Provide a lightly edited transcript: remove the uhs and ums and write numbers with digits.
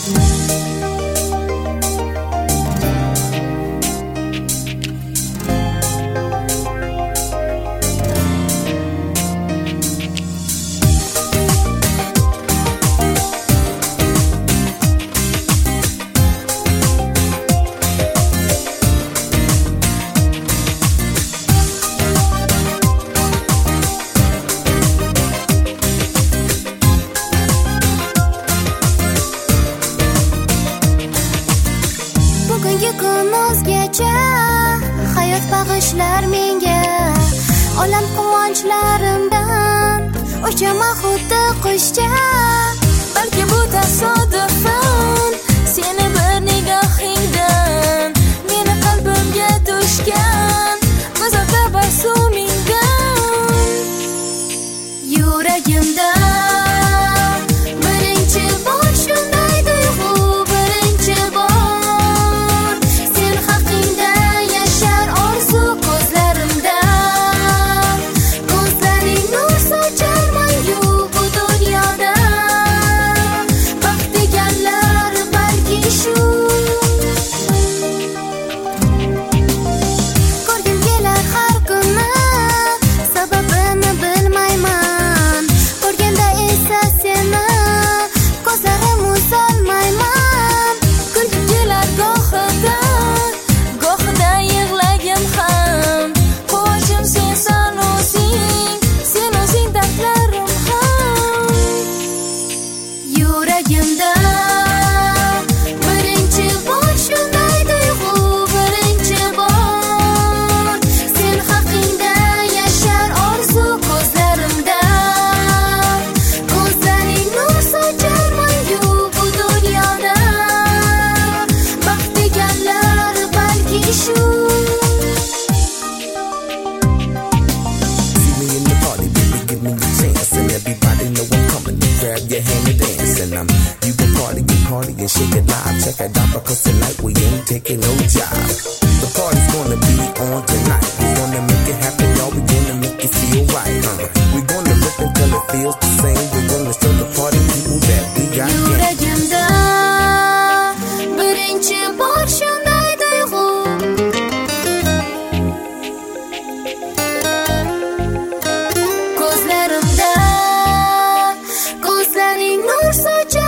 kunozgacha hayot bag'ishlar menga olam quvonchlarimdan uchaman xuddi qushcha. Balki bu tasodifan seni bir nigohingdan meni qalbimga tushgan go'zal tabassumingdan yuragimda you can party and shake it live. Check it out because tonight we ain't taking no job. The party's gonna be on tonight. We're gonna make it happen, y'all. We're gonna make it feel right. We're gonna rip until it feels the same. We're gonna show the party people that we got yuragimda birinchi bor shunday tuyg'u ko'zlarimda ko'zlaring nur sochar